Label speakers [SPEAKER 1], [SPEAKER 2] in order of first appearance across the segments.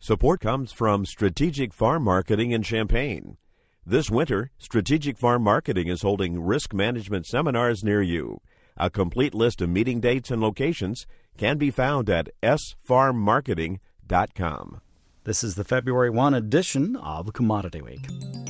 [SPEAKER 1] Support comes from Strategic Farm Marketing in Champaign. This winter, Strategic Farm Marketing is holding risk management seminars near you. A complete list of meeting dates and locations can be found at sfarmmarketing.com.
[SPEAKER 2] This is the February 1 edition of Commodity Week.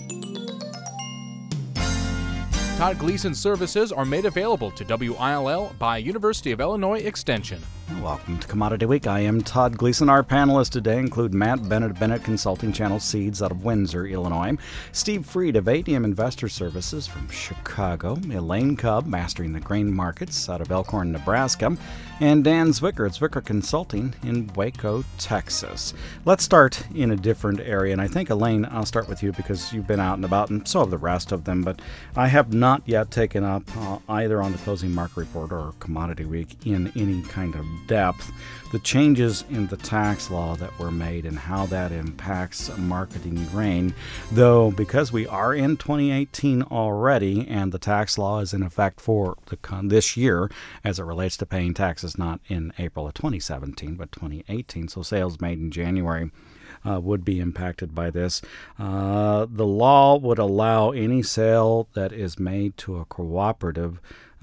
[SPEAKER 3] Todd Gleason services are made available to WILL by University of Illinois Extension.
[SPEAKER 2] Welcome to Commodity Week. I am Todd Gleason. Our panelists today include Matt Bennett of Bennett Consulting Channel Seeds out of Windsor, Illinois, Steve Freed of ADM Investor Services from Chicago, Elaine Cubb, Mastering the Grain Markets out of Elkhorn, Nebraska, and Dan Zwicker at Zwicker Consulting in Waco, Texas. Let's start in a different area, and I think, Elaine, I'll start with you because you've been out and about, and so have the rest of them, but I have not yet taken up either on the Closing Market Report or Commodity Week in any kind of depth the changes in the tax law that were made and how that impacts marketing grain, though because we are in 2018 already and the tax law is in effect for this year as it relates to paying taxes not in April of 2017 but 2018, so sales made in January would be impacted by this. The law would allow any sale that is made to a cooperative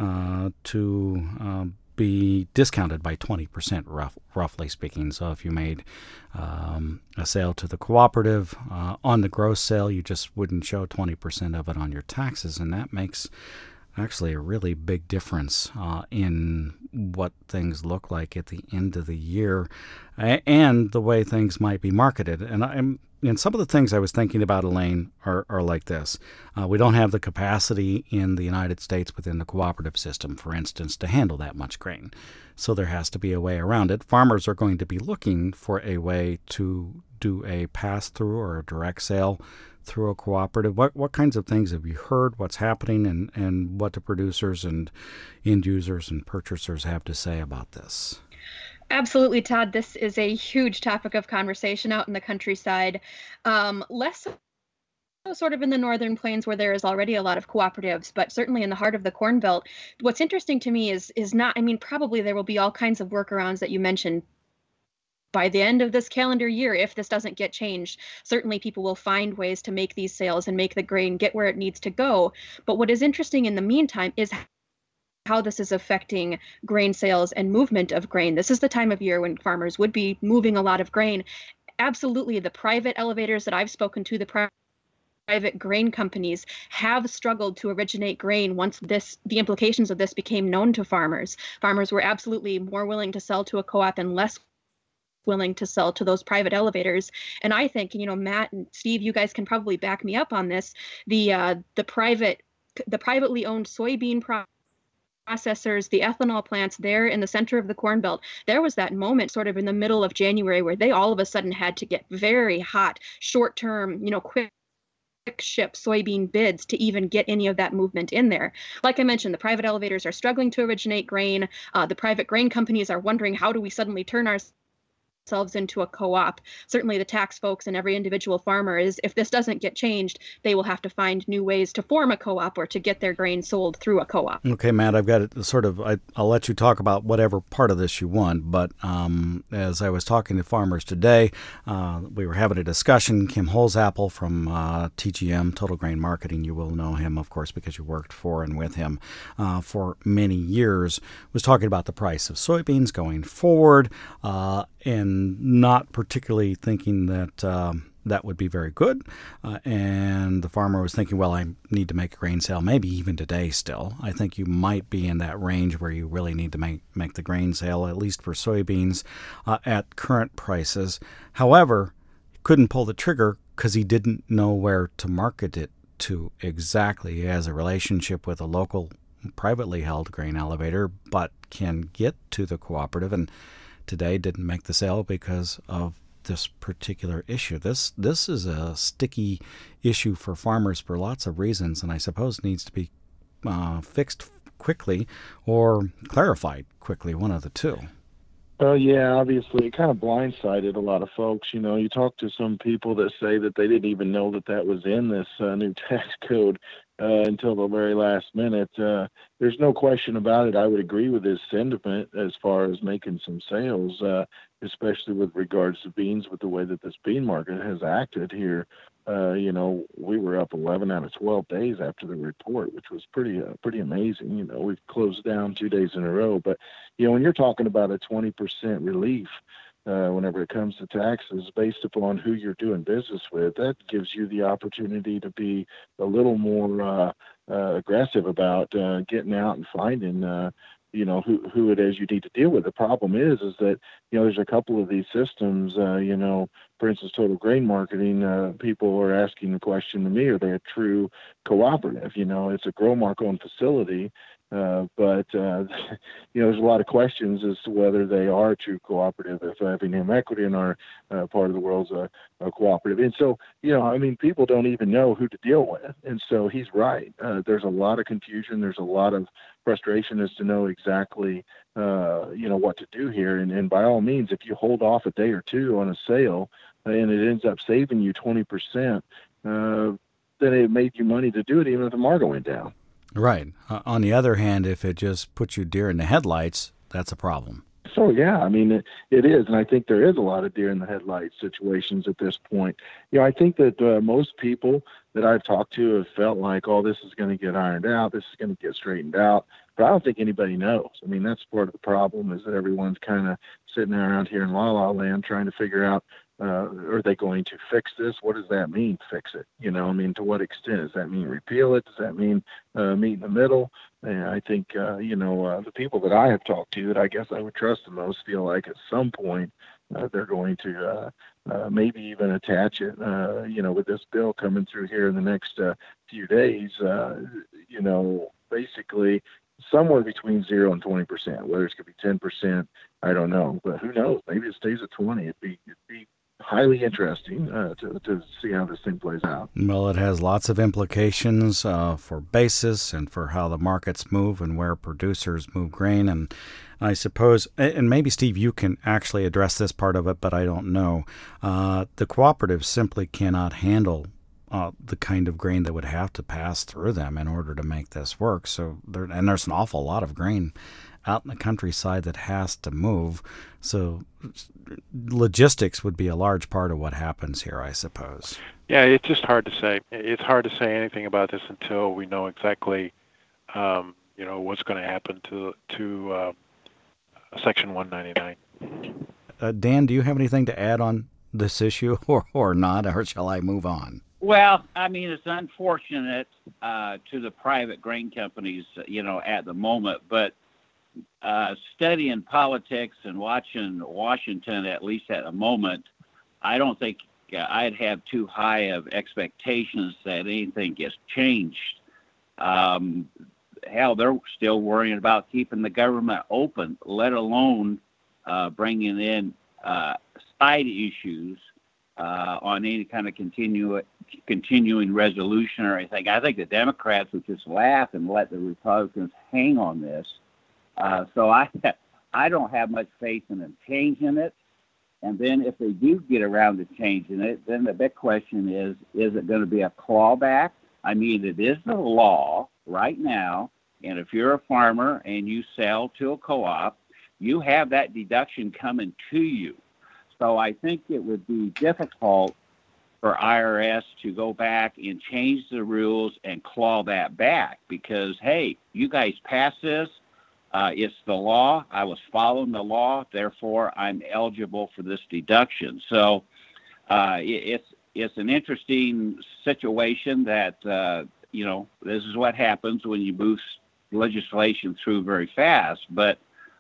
[SPEAKER 2] to be discounted by 20%, roughly speaking. So if you made a sale to the cooperative, on the gross sale, you just wouldn't show 20% of it on your taxes, and that makes actually a really big difference in what things look like at the end of the year and the way things might be marketed. And some of the things I was thinking about, Elaine, are like this. We don't have the capacity in the United States within the cooperative system, for instance, to handle that much grain. So there has to be a way around it. Farmers are going to be looking for a way to do a pass-through or a direct sale through a cooperative. What kinds of things have you heard, what's happening, and what the producers and end users and purchasers have to say about this?
[SPEAKER 4] Absolutely, Todd. This is a huge topic of conversation out in the countryside. Less so sort of in the northern plains where there is already a lot of cooperatives, but certainly in the heart of the Corn Belt. What's interesting to me is not, probably there will be all kinds of workarounds that you mentioned. By the end of this calendar year, if this doesn't get changed, certainly people will find ways to make these sales and make the grain get where it needs to go. But what is interesting in the meantime is how this is affecting grain sales and movement of grain. This is the time of year when farmers would be moving a lot of grain. Absolutely, the private elevators that I've spoken to, the private grain companies have struggled to originate grain once the implications of this became known to farmers. Farmers were absolutely more willing to sell to a co-op and less willing to sell to those private elevators. And I think, Matt and Steve, you guys can probably back me up on this. The privately owned soybean processors, the ethanol plants there in the center of the Corn Belt, there was that moment sort of in the middle of January where they all of a sudden had to get very hot, short-term, quick ship soybean bids to even get any of that movement in there. Like I mentioned, the private elevators are struggling to originate grain. The private grain companies are wondering, how do we suddenly turn ourselves into a co-op? Certainly the tax folks and every individual farmer is, if this doesn't get changed, they will have to find new ways to form a co-op or to get their grain sold through a co-op.
[SPEAKER 2] Okay, Matt, I've got it I'll let you talk about whatever part of this you want, but as I was talking to farmers today, we were having a discussion. Kim Holzapfel from TGM, Total Grain Marketing, you will know him, of course, because you worked for and with him for many years, was talking about the price of soybeans going forward, and not particularly thinking that that would be very good. And the farmer was thinking, well, I need to make a grain sale, maybe even today still. I think you might be in that range where you really need to make the grain sale, at least for soybeans, at current prices. However, he couldn't pull the trigger because he didn't know where to market it to exactly. He has a relationship with a local privately held grain elevator, but can get to the cooperative, and today didn't make the sale because of this particular issue. This is a sticky issue for farmers for lots of reasons, and I suppose needs to be fixed quickly or clarified quickly, one of the two.
[SPEAKER 5] Yeah, obviously it kind of blindsided a lot of folks. You talk to some people that say that they didn't even know that was in this new tax code. until the very last minute. There's no question about it. I would agree with his sentiment as far as making some sales, especially with regards to beans, with the way that this bean market has acted here. We were up 11 out of 12 days after the report, which was pretty amazing. We've closed down 2 days in a row. But, when you're talking about a 20% relief, whenever it comes to taxes, based upon who you're doing business with, that gives you the opportunity to be a little more aggressive about getting out and finding, who it is you need to deal with. The problem is that, there's a couple of these systems, for instance, Total Grain Marketing, people are asking the question to me, are they a true cooperative? It's a Growmark-owned facility. But there's a lot of questions as to whether they are a true cooperative, if having equity in our part of the world's a cooperative. And so, people don't even know who to deal with. And so he's right. There's a lot of confusion. There's a lot of frustration as to know exactly, what to do here. And by all means, if you hold off a day or two on a sale and it ends up saving you 20%, then it made you money to do it even if the market went down.
[SPEAKER 2] Right. On the other hand, if it just puts you deer in the headlights, that's a problem.
[SPEAKER 5] So, yeah, it is. And I think there is a lot of deer in the headlights situations at this point. I think that most people that I've talked to have felt like, oh, this is going to get ironed out. This is going to get straightened out. But I don't think anybody knows. That's part of the problem, is that everyone's kind of sitting around here in la-la land trying to figure out, are they going to fix this? What does that mean, fix it? To what extent? Does that mean repeal it? Does that mean meet in the middle? And I think, the people that I have talked to that I guess I would trust the most feel like at some point they're going to maybe even attach it, with this bill coming through here in the next few days, basically somewhere between 0 and 20%. Whether it's going to be 10%, I don't know. But who knows? Maybe it stays at 20. It'd be highly interesting to see how this thing plays out.
[SPEAKER 2] Well, it has lots of implications for basis and for how the markets move and where producers move grain. And I suppose, and maybe, Steve, you can actually address this part of it, but I don't know. The cooperatives simply cannot handle the kind of grain that would have to pass through them in order to make this work. So there's an awful lot of grain out in the countryside that has to move. So logistics would be a large part of what happens here, I suppose.
[SPEAKER 6] Yeah, it's just hard to say. It's hard to say anything about this until we know exactly, what's going to happen to Section 199.
[SPEAKER 2] Dan, do you have anything to add on this issue or not, or shall I move on?
[SPEAKER 7] Well, it's unfortunate to the private grain companies, at the moment, but studying politics and watching Washington, at least at the moment, I don't think I'd have too high of expectations that anything gets changed. Hell, they're still worrying about keeping the government open, let alone bringing in side issues on any kind of continuing resolution or anything. I think the Democrats would just laugh and let the Republicans hang on this. So I don't have much faith in them changing it. And then if they do get around to changing it, then the big question is it going to be a clawback? It is the law right now. And if you're a farmer and you sell to a co-op, you have that deduction coming to you. So I think it would be difficult for IRS to go back and change the rules and claw that back because, hey, you guys passed this. It's the law. I was following the law. Therefore, I'm eligible for this deduction. So it's an interesting situation that, this is what happens when you move legislation through very fast. But,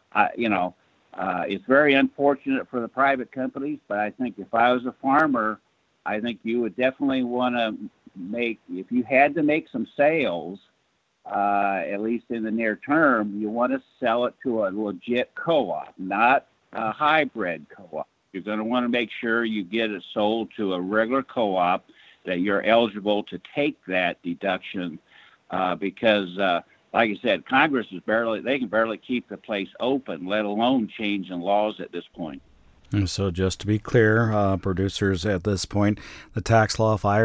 [SPEAKER 7] it's very unfortunate for the private companies. But I think if I was a farmer, I think you would definitely want to if you had to make some sales, at least in the near term, you want to sell it to a legit co-op, not a hybrid co-op. You're going to want to make sure you get it sold to a regular co-op that you're eligible to take that deduction because, like I said, Congress they can barely keep the place open, let alone changing laws at this point. And
[SPEAKER 2] so just to be clear, producers at this point, the tax law, if I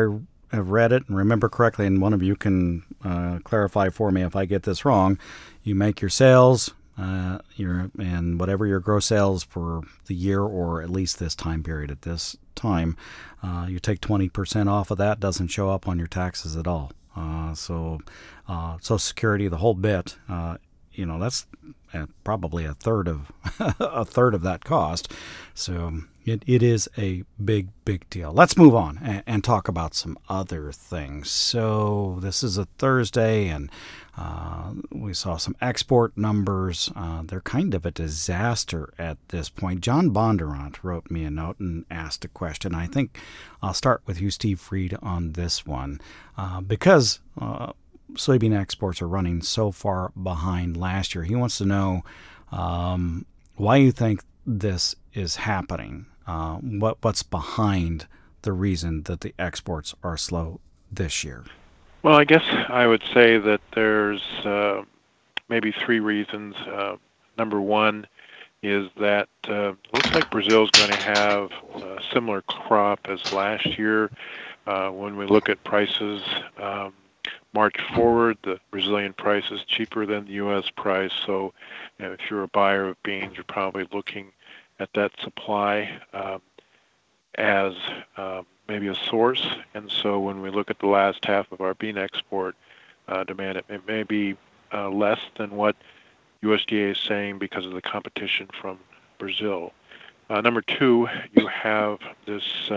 [SPEAKER 2] have read it and remember correctly, and one of you can clarify for me if I get this wrong, you make your sales, and whatever your gross sales for the year, or at least this time period at this time, you take 20% off of that. Doesn't show up on your taxes at all. So Social Security, the whole bit, that's probably a third of that cost. So it is a big deal. Let's move on and talk about some other things. So this is a Thursday, and we saw some export numbers. They're kind of a disaster at this point. John Bondurant wrote me a note and asked a question. I think I'll start with you, Steve Fried, on this one, because soybean exports are running so far behind last year. He wants to know why you think this is happening. What's behind the reason that the exports are slow this year?
[SPEAKER 6] Well, I guess I would say that there's maybe three reasons. Number one is that it looks like Brazil's going to have a similar crop as last year. When we look at prices, March forward, the Brazilian price is cheaper than the U.S. price. So if you're a buyer of beans, you're probably looking at that supply as maybe a source. And so when we look at the last half of our bean export demand, it may be less than what USDA is saying because of the competition from Brazil. Number two, you have this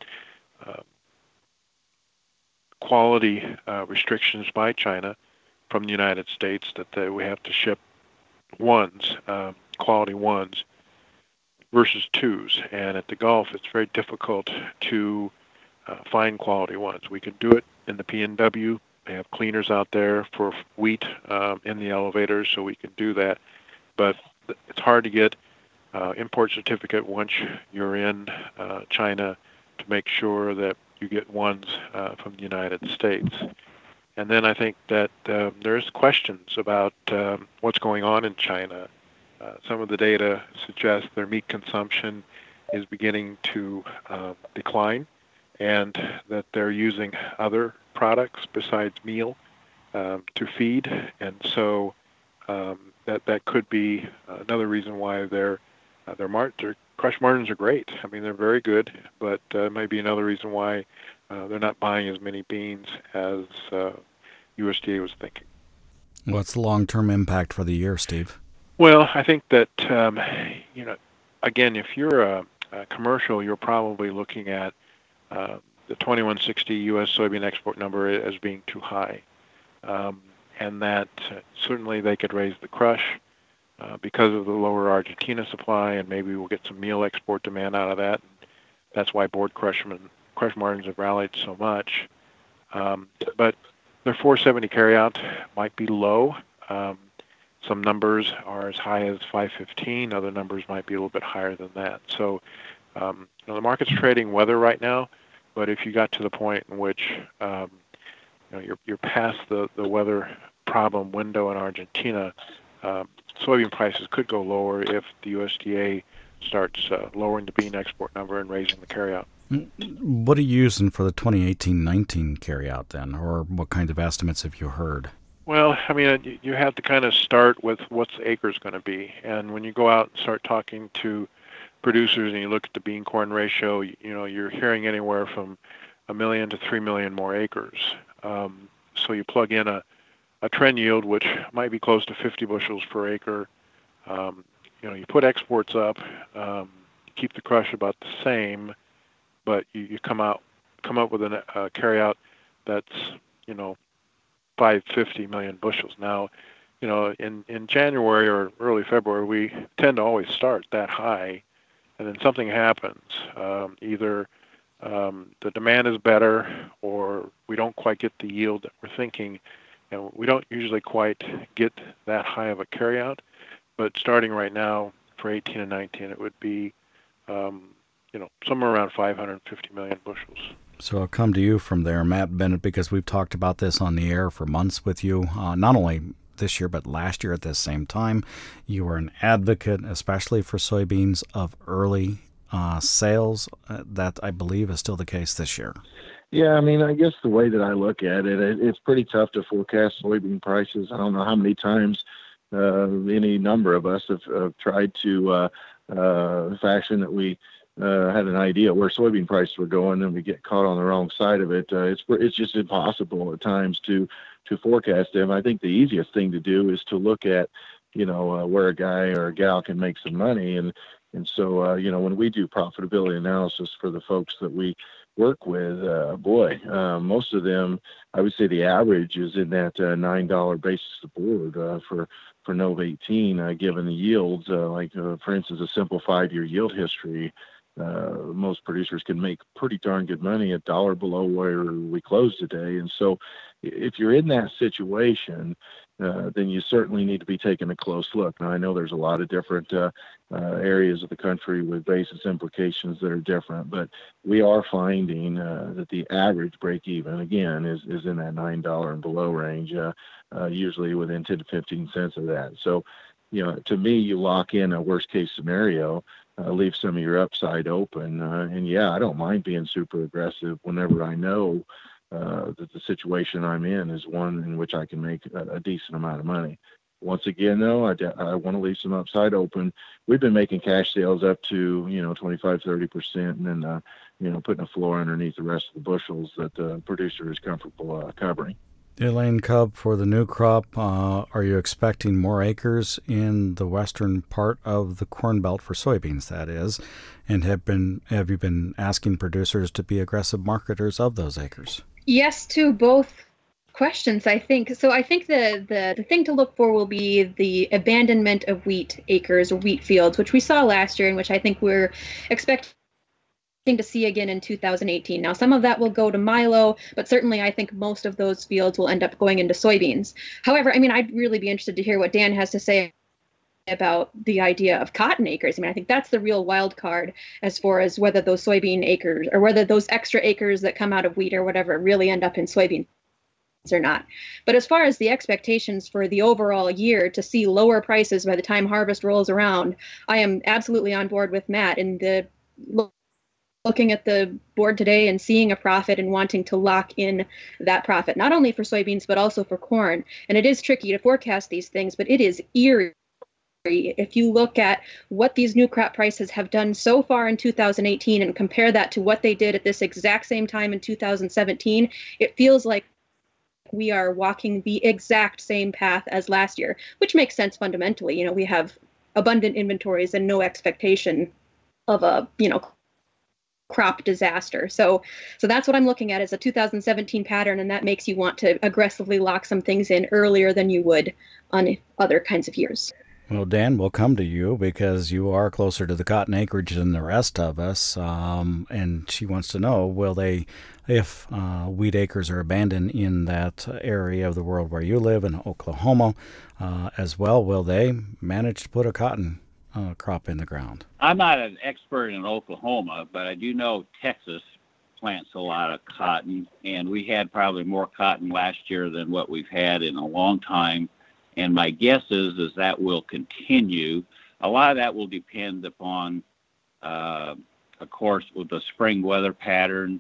[SPEAKER 6] quality restrictions by China from the United States that we have to ship ones, quality ones, versus twos. And at the Gulf, it's very difficult to find quality ones. We can do it in the PNW. They have cleaners out there for wheat in the elevators, so we can do that. But it's hard to get import certificate once you're in China to make sure that you get ones from the United States. And then I think that there's questions about what's going on in China. Some of the data suggests their meat consumption is beginning to decline, and that they're using other products besides meal to feed. And so that could be another reason why their crush margins are great. I mean, they're very good, but it might be another reason why they're not buying as many beans as USDA was thinking.
[SPEAKER 2] What's the long-term impact for the year, Steve?
[SPEAKER 6] Well, I think that, again, if you're a commercial, you're probably looking at the 2160 U.S. soybean export number as being too high. And that certainly they could raise the crush because of the lower Argentina supply, and maybe we'll get some meal export demand out of that. That's why board crush margins have rallied so much. But their 470 carryout might be low. Some numbers are as high as 515. Other numbers might be a little bit higher than that. So, the market's trading weather right now. But if you got to the point in which you're past the weather problem window in Argentina, soybean prices could go lower if the USDA starts lowering the bean export number and raising the carryout.
[SPEAKER 2] What are you using for the 2018-19 carryout then, or what kind of estimates have you heard?
[SPEAKER 6] Well, I mean, you have to kind of start with what's the acres going to be. And when you go out and start talking to producers and you look at the bean-corn ratio, you're hearing anywhere from 1 million to 3 million more acres. So you plug in a trend yield, which might be close to 50 bushels per acre. You put exports up, keep the crush about the same, but you come up with a carryout that's 550 million bushels. Now, in January or early February, we tend to always start that high, and then something happens. Either the demand is better, or we don't quite get the yield that we're thinking. And we don't usually quite get that high of a carryout, but starting right now for 18 and 19, it would be, somewhere around 550 million bushels.
[SPEAKER 2] So I'll come to you from there, Matt Bennett, because we've talked about this on the air for months with you, not only this year, but last year at this same time. You were an advocate, especially for soybeans, of early sales. That, I believe, is still the case this year.
[SPEAKER 5] Yeah, I mean, I guess the way that I look at it, it's pretty tough to forecast soybean prices. I don't know how many times any number of us have tried to fashion that we had an idea where soybean prices were going, and we get caught on the wrong side of it. It's just impossible at times to forecast them. I think the easiest thing to do is to look at, where a guy or a gal can make some money, and so when we do profitability analysis for the folks that we work with, most of them, I would say the average is in that $9 basis aboard for Nova 18, given the yields. For instance, a simple 5-year yield history. Most producers can make pretty darn good money a dollar below where we closed today. And so if you're in that situation, then you certainly need to be taking a close look. Now, I know there's a lot of different areas of the country with basis implications that are different, but we are finding that the average break even, again, is in that $9 and below range, usually within 10 to 15 cents of that. So, to me, you lock in a worst case scenario, leave some of your upside open. And I don't mind being super aggressive whenever I know that the situation I'm in is one in which I can make a decent amount of money. Once again, though, I want to leave some upside open. We've been making cash sales up to, 25, 30%, and then, putting a floor underneath the rest of the bushels that the producer is comfortable covering.
[SPEAKER 2] Elaine Cub, for the new crop, are you expecting more acres in the western part of the Corn Belt for soybeans, that is? And have you been asking producers to be aggressive marketers of those acres?
[SPEAKER 4] Yes to both questions, I think. So I think the thing to look for will be the abandonment of wheat acres or wheat fields, which we saw last year and which I think we're expecting to see again in 2018. Now, some of that will go to milo, but certainly I think most of those fields will end up going into soybeans. However, I'd really be interested to hear what Dan has to say about the idea of cotton acres. I think that's the real wild card as far as whether those soybean acres or whether those extra acres that come out of wheat or whatever really end up in soybeans or not. But as far as the expectations for the overall year to see lower prices by the time harvest rolls around, I am absolutely on board with Matt in the looking at the board today and seeing a profit and wanting to lock in that profit, not only for soybeans, but also for corn. And it is tricky to forecast these things, but it is eerie. If you look at what these new crop prices have done so far in 2018 and compare that to what they did at this exact same time in 2017, it feels like we are walking the exact same path as last year, which makes sense fundamentally. We have abundant inventories and no expectation of a, crop disaster. So that's what I'm looking at is a 2017 pattern, and that makes you want to aggressively lock some things in earlier than you would on other kinds of years.
[SPEAKER 2] Well, Dan, we'll come to you because you are closer to the cotton acreage than the rest of us, and she wants to know, if wheat acres are abandoned in that area of the world where you live in Oklahoma as well, will they manage to put a cotton crop in the ground?
[SPEAKER 7] I'm not an expert in Oklahoma, but I do know Texas plants a lot of cotton, and we had probably more cotton last year than what we've had in a long time. And my guess is that will continue. A lot of that will depend upon, of course, with the spring weather pattern.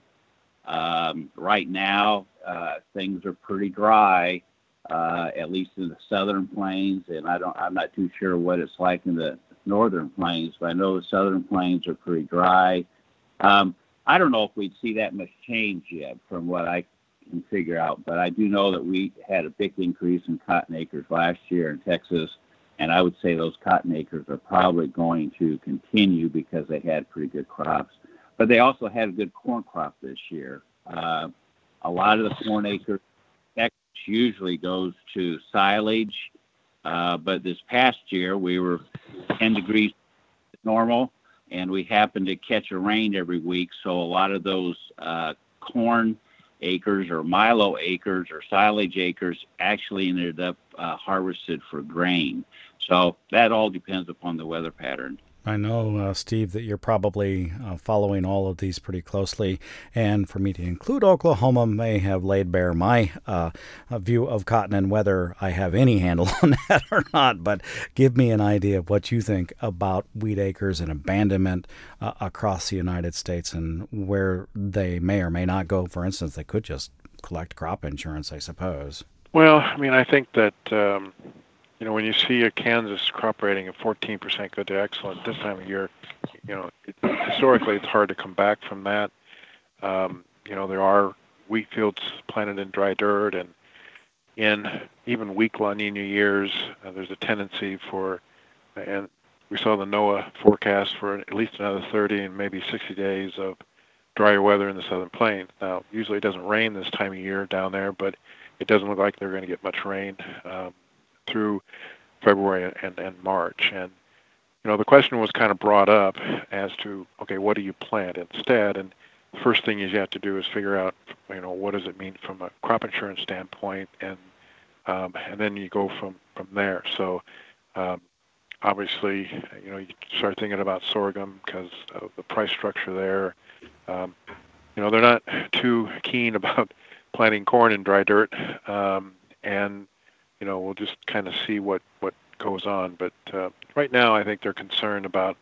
[SPEAKER 7] Right now, things are pretty dry, at least in the southern plains, and I'm not too sure what it's like in the northern plains, but I know the southern plains are pretty dry. I don't know if we'd see that much change yet from what I can figure out, but I do know that we had a big increase in cotton acres last year in Texas, and I would say those cotton acres are probably going to continue because they had pretty good crops. But they also had a good corn crop this year. A lot of the corn acres usually goes to silage, but this past year we were 10 degrees normal, and we happened to catch a rain every week, so a lot of those corn acres or milo acres or silage acres actually ended up harvested for grain. So that all depends upon the weather pattern.
[SPEAKER 2] I know, Steve, that you're probably following all of these pretty closely, and for me to include Oklahoma may have laid bare my view of cotton and whether I have any handle on that or not, but give me an idea of what you think about wheat acres and abandonment across the United States and where they may or may not go. For instance, they could just collect crop insurance, I suppose.
[SPEAKER 6] Well, I mean, I think that when you see a Kansas crop rating of 14% good to excellent this time of year, historically it's hard to come back from that. There are wheat fields planted in dry dirt, and in even weak La Nina years, there's a tendency for, and we saw the NOAA forecast for at least another 30 and maybe 60 days of drier weather in the Southern Plains. Now, usually it doesn't rain this time of year down there, but it doesn't look like they're going to get much rain through February and March. And, the question was kind of brought up as to, okay, what do you plant instead? And the first thing you have to do is figure out, what does it mean from a crop insurance standpoint, and then you go from there. So obviously, you start thinking about sorghum because of the price structure there. They're not too keen about planting corn in dry dirt, and we'll just kind of see what goes on. But right now, I think they're concerned about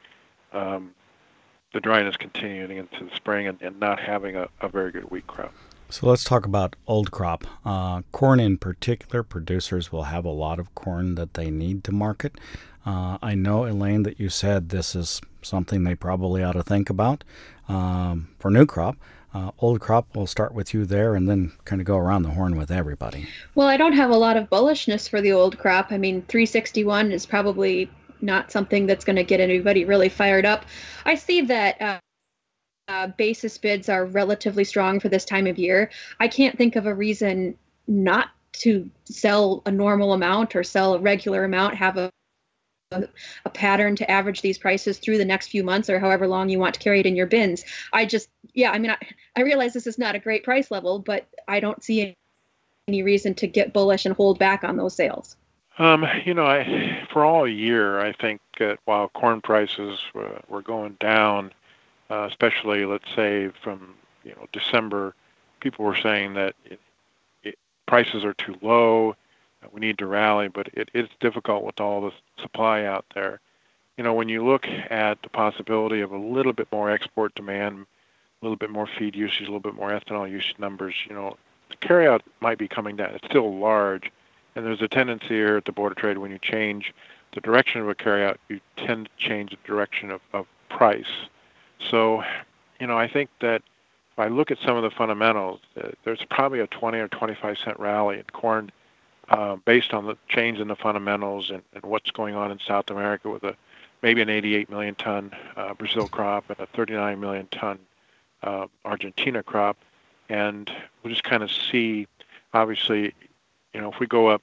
[SPEAKER 6] the dryness continuing into the spring and not having a very good wheat crop.
[SPEAKER 2] So let's talk about old crop. Corn in particular, producers will have a lot of corn that they need to market. I know, Elaine, that you said this is something they probably ought to think about for new crop. Old crop, we'll start with you there and then kind of go around the horn with everybody.
[SPEAKER 4] Well, I don't have a lot of bullishness for the old crop. I mean, 361 is probably not something that's going to get anybody really fired up. I see that basis bids are relatively strong for this time of year. I can't think of a reason not to sell a normal amount or sell a regular amount, have a pattern to average these prices through the next few months or however long you want to carry it in your bins. I realize this is not a great price level, but I don't see any reason to get bullish and hold back on those sales.
[SPEAKER 6] For all year, I think that while corn prices were going down, especially, let's say, from December, people were saying that prices are too low, we need to rally, but it's difficult with all the supply out there. When you look at the possibility of a little bit more export demand, a little bit more feed usage, a little bit more ethanol usage numbers, the carryout might be coming down. It's still large, and there's a tendency here at the Board of Trade, when you change the direction of a carryout, you tend to change the direction of price. So, I think that if I look at some of the fundamentals, there's probably a 20 or 25 cent rally in corn based on the change in the fundamentals and what's going on in South America with maybe an 88 million ton Brazil crop and a 39 million ton Argentina crop. And we'll just kind of see, obviously, if we go up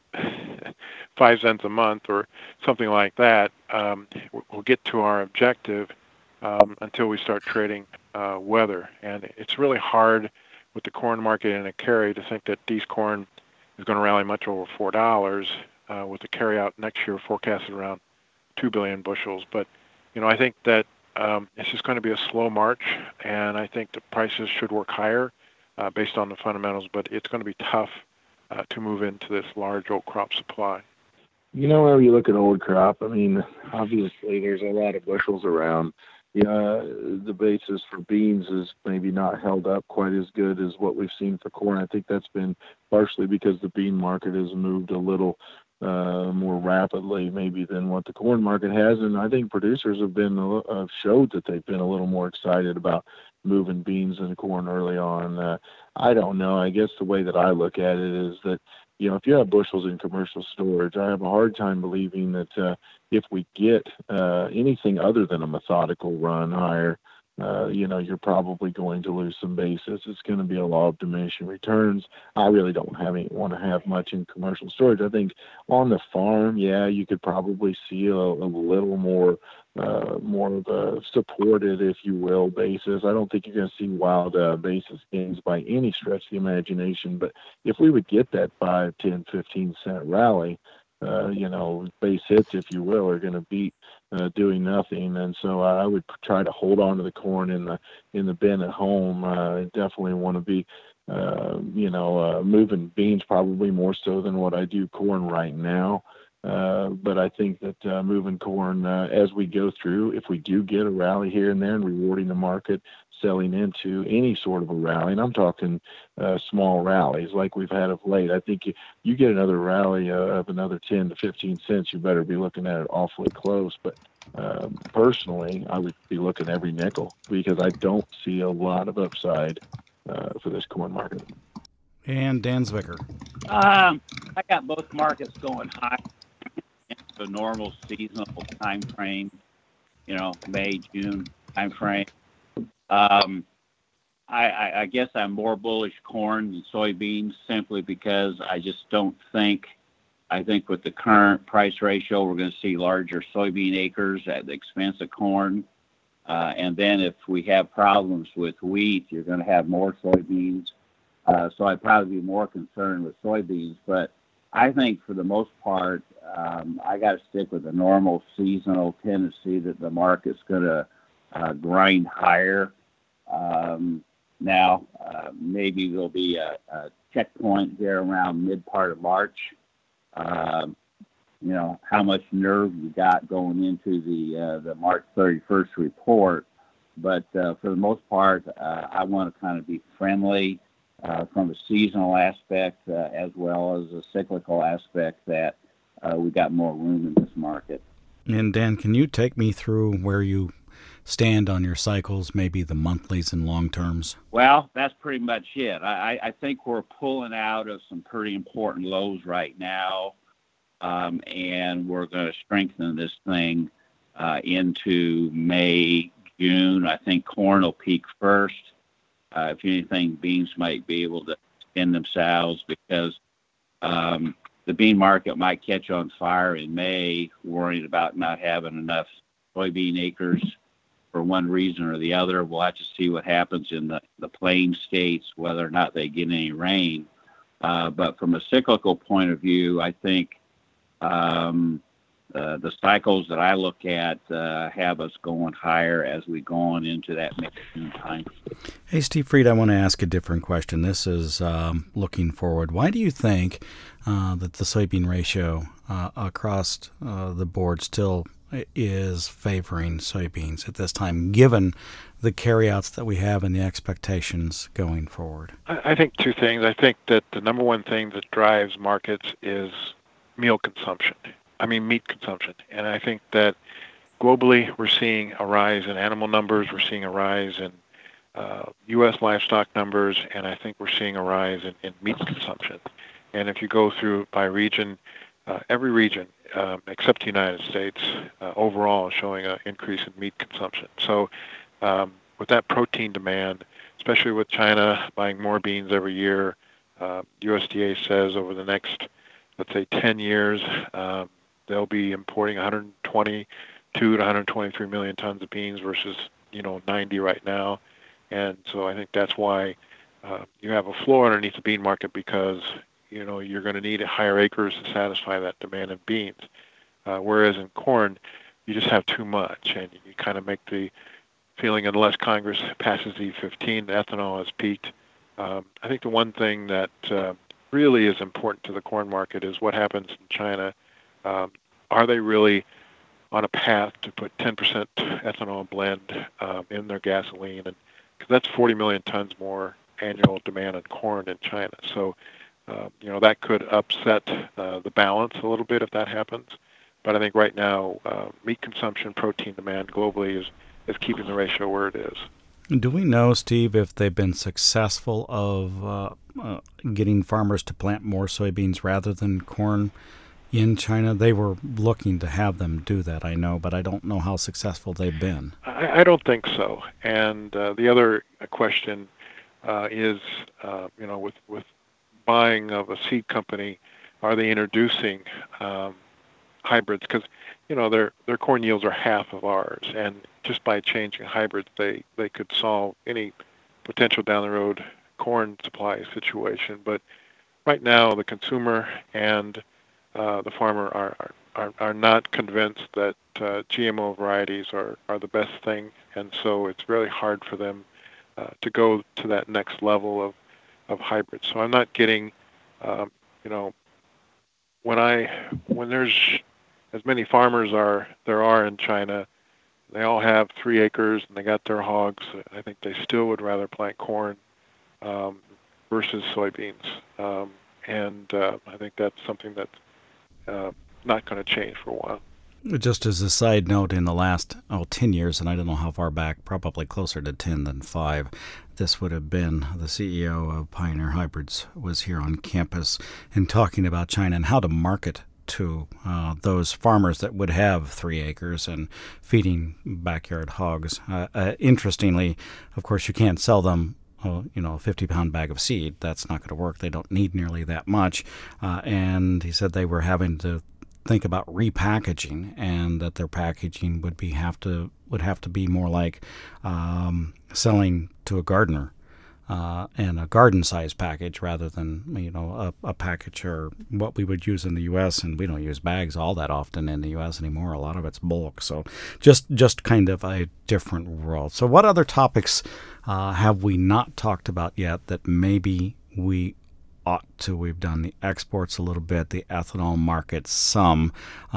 [SPEAKER 6] 5 cents a month or something like that, we'll get to our objective until we start trading weather. And it's really hard with the corn market and a carry to think that these corn is going to rally much over $4 with the carryout next year forecasted around 2 billion bushels. But, I think that it's just going to be a slow march, and I think the prices should work higher based on the fundamentals, but it's going to be tough to move into this large old crop supply.
[SPEAKER 5] Whenever you look at old crop, I mean, obviously there's a lot of bushels around. The basis for beans is maybe not held up quite as good as what we've seen for corn. I think that's been partially because the bean market has moved a little more rapidly maybe than what the corn market has, and I think producers have showed that they've been a little more excited about moving beans and corn early on. I don't know. I guess the way that I look at it is that if you have bushels in commercial storage, I have a hard time believing that if we get anything other than a methodical run higher, you're probably going to lose some basis. It's going to be a law of diminishing returns. I really don't want to have much in commercial storage. I think on the farm, you could probably see a little more of a supported, if you will, basis. I don't think you're going to see wild basis gains by any stretch of the imagination. But if we would get that 5, 10, 15 cent rally, base hits, if you will, are going to beat doing nothing. And so I would try to hold on to the corn in the bin at home. Definitely want to be moving beans probably more so than what I do corn right now. But I think that moving corn as we go through, if we do get a rally here and there and rewarding the market, selling into any sort of a rally, and I'm talking small rallies like we've had of late, I think you get another rally of another 10 to 15 cents, you better be looking at it awfully close. But personally, I would be looking every nickel because I don't see a lot of upside for this corn market.
[SPEAKER 2] And Dan Zwicker.
[SPEAKER 7] I got both markets going high in the normal seasonal time frame, May, June time frame. I guess I'm more bullish corn than soybeans simply because I just don't think, I think with the current price ratio, we're going to see larger soybean acres at the expense of corn. And then if we have problems with wheat, you're going to have more soybeans. So I'd probably be more concerned with soybeans. But I think for the most part, I got to stick with the normal seasonal tendency that the market's going to grind higher. Now, maybe there'll be a checkpoint here around mid part of March. How much nerve you got going into the March 31st report. But for the most part, I want to kind of be friendly from a seasonal aspect as well as a cyclical aspect that we got more room in this market.
[SPEAKER 2] And Dan, can you take me through where you stand on your cycles, maybe the monthlies and long terms?
[SPEAKER 7] Well, that's pretty much it. I think we're pulling out of some pretty important lows right now, and we're going to strengthen this thing into May, June. I think corn will peak first. If anything, beans might be able to extend themselves because the bean market might catch on fire in May, worried about not having enough soybean acres for one reason or the other. We'll have to see what happens in the plain states, whether or not they get any rain. But from a cyclical point of view, I think the cycles that I look at have us going higher as we go on into that mid-June time.
[SPEAKER 2] Hey, Steve Fried, I want to ask a different question. This is looking forward. Why do you think that the soybean ratio across the board still is favoring soybeans at this time, given the carryouts that we have and the expectations going forward?
[SPEAKER 6] I think two things. I think that the number one thing that drives markets is meat consumption. And I think that globally we're seeing a rise in animal numbers, we're seeing a rise in U.S. livestock numbers, and I think we're seeing a rise in meat consumption. And if you go through by region, every region except the United States overall is showing an increase in meat consumption. So with that protein demand, especially with China buying more beans every year, USDA says over the next, let's say, 10 years, they'll be importing 122 to 123 million tons of beans versus 90 right now. And so I think that's why you have a floor underneath the bean market, because you're going to need higher acres to satisfy that demand in beans. Whereas in corn, you just have too much, and you kind of make the feeling unless Congress passes E15, ethanol has peaked. I think the one thing that really is important to the corn market is what happens in China. Are they really on a path to put 10% ethanol blend in their gasoline? And because that's 40 million tons more annual demand on corn in China. So, that could upset the balance a little bit if that happens. But I think right now, meat consumption, protein demand globally is keeping the ratio where it is.
[SPEAKER 2] Do we know, Steve, if they've been successful of getting farmers to plant more soybeans rather than corn in China? They were looking to have them do that, I know, but I don't know how successful they've been.
[SPEAKER 6] I don't think so. And the other question is, with buying of a seed company, are they introducing hybrids? Because their corn yields are half of ours, and just by changing hybrids, they could solve any potential down the road corn supply situation. But right now, the consumer and the farmer are are not convinced that GMO varieties are the best thing, and so it's really hard for them to go to that next level of hybrids. So I'm not getting, when there's as many farmers there are in China, they all have 3 acres and they got their hogs. I think they still would rather plant corn versus soybeans, and I think that's something that's not going to change for a while.
[SPEAKER 2] Just as a side note, in the last 10 years, and I don't know how far back, probably closer to 10 than 5, this would have been the CEO of Pioneer Hybrids was here on campus and talking about China and how to market to those farmers that would have 3 acres and feeding backyard hogs. Interestingly, of course, you can't sell them a 50-pound bag of seed. That's not going to work. They don't need nearly that much. And he said they were having to think about repackaging, and that their packaging would have to be more like selling to a gardener and a garden-size package rather than a package or what we would use in the U.S. And we don't use bags all that often in the U.S. anymore. A lot of it's bulk, so just kind of a different world. So what other topics have we not talked about yet that maybe we ought to? We've done the exports a little bit, the ethanol market some,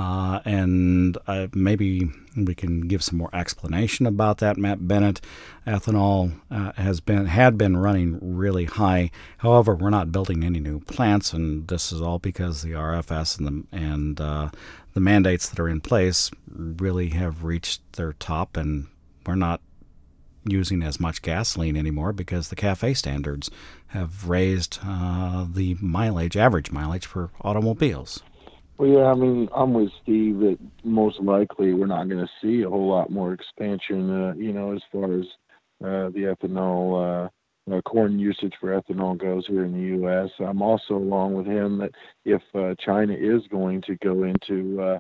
[SPEAKER 2] and maybe we can give some more explanation about that. Matt Bennett, ethanol had been running really high. However, we're not building any new plants, and this is all because the RFS and the mandates that are in place really have reached their top, and we're not using as much gasoline anymore because the CAFE standards have raised the average mileage for automobiles.
[SPEAKER 5] Well, yeah, I mean, I'm with Steve that most likely we're not going to see a whole lot more expansion, as far as the ethanol, corn usage for ethanol goes here in the U.S. I'm also along with him that if China is going to go into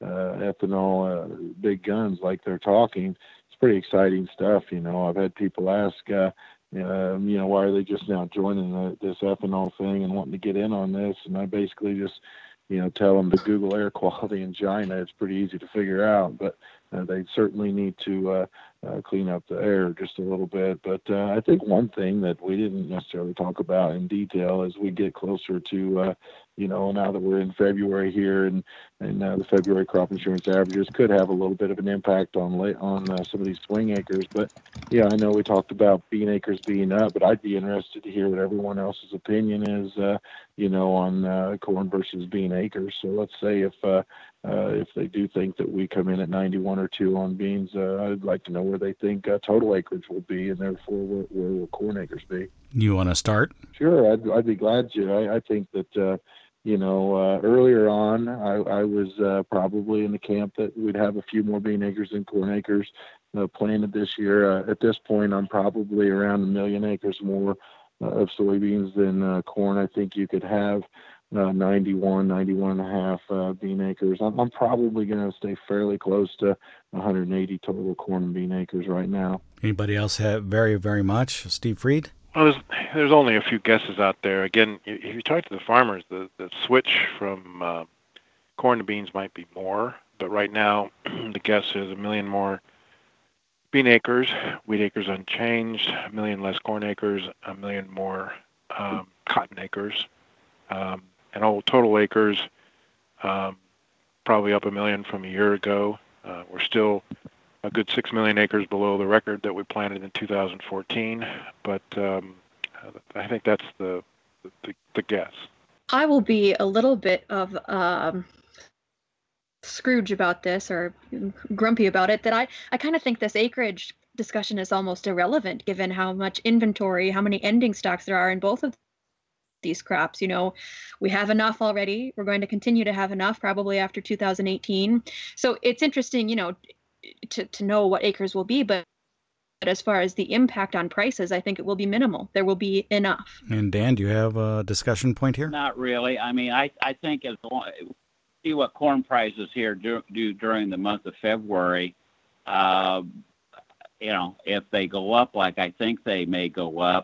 [SPEAKER 5] ethanol big guns like they're talking, it's pretty exciting stuff. I've had people ask, why are they just now joining this ethanol thing and wanting to get in on this? And I basically just, tell them to Google air quality in China. It's pretty easy to figure out, but they certainly need to clean up the air just a little bit. But I think one thing that we didn't necessarily talk about in detail as we get closer to, now that we're in February here and the February crop insurance averages could have a little bit of an impact on some of these swing acres. But yeah, I know we talked about bean acres being up, but I'd be interested to hear what everyone else's opinion is, on corn versus bean acres. So let's say if they do think that we come in at 91 or 2 on beans, I'd like to know where they think total acreage will be, and therefore where will corn acres be. You
[SPEAKER 2] want to start?
[SPEAKER 5] Sure, I'd be glad to. I think that earlier on, I was probably in the camp that we'd have a few more bean acres than corn acres planted this year. At this point, I'm probably around 1 million acres more of soybeans than corn. I think you could have 91 and a half bean acres. I'm probably going to stay fairly close to 180 total corn and bean acres right now.
[SPEAKER 2] Anybody else have very, very much? Steve Freed?
[SPEAKER 6] Well, there's only a few guesses out there. Again, if you talk to the farmers, the switch from corn to beans might be more, but right now the guess is 1 million more bean acres, wheat acres unchanged, 1 million less corn acres, 1 million more cotton acres, and all total acres probably up 1 million from a year ago. We're still a good 6 million acres below the record that we planted in 2014, but I think that's the guess.
[SPEAKER 4] I will be a little bit of Scrooge about this, or grumpy about it, that I kind of think this acreage discussion is almost irrelevant given how much inventory, how many ending stocks there are in both of these crops. We have enough already. We're going to continue to have enough probably after 2018. So it's interesting, to know what acres will be, but as far as the impact on prices, I think it will be minimal. There will be enough.
[SPEAKER 2] And Dan, do you have a discussion point here?
[SPEAKER 7] Not really. I mean, I think as long see what corn prices here do during the month of February. If they go up like I think they may go up,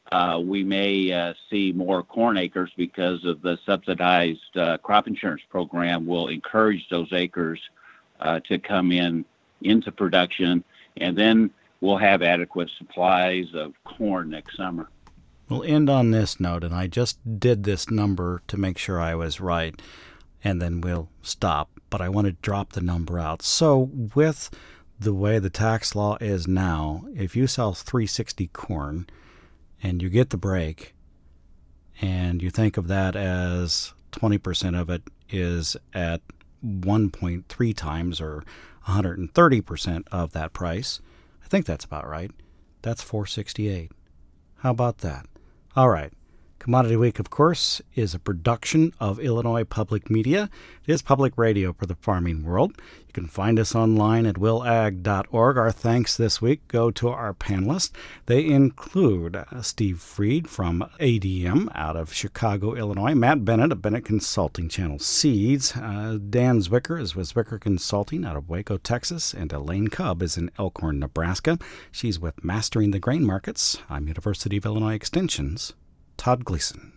[SPEAKER 7] we may see more corn acres because of the subsidized crop insurance program will encourage those acres to come into production, and then we'll have adequate supplies of corn next summer.
[SPEAKER 2] We'll end on this note, and I just did this number to make sure I was right, and then we'll stop, but I want to drop the number out. So with the way the tax law is now, if you sell 360 corn and you get the break, and you think of that as 20% of it is at 1.3 times or 130% of that price, I think that's about right. That's $4.68. How about that? All right. Commodity Week, of course, is a production of Illinois Public Media. It is public radio for the farming world. You can find us online at willag.org. Our thanks this week go to our panelists. They include Steve Freed from ADM out of Chicago, Illinois, Matt Bennett of Bennett Consulting Channel Seeds, Dan Zwicker is with Zwicker Consulting out of Waco, Texas, and Elaine Cubb is in Elkhorn, Nebraska. She's with Mastering the Grain Markets. I'm University of Illinois Extension's Todd Gleason.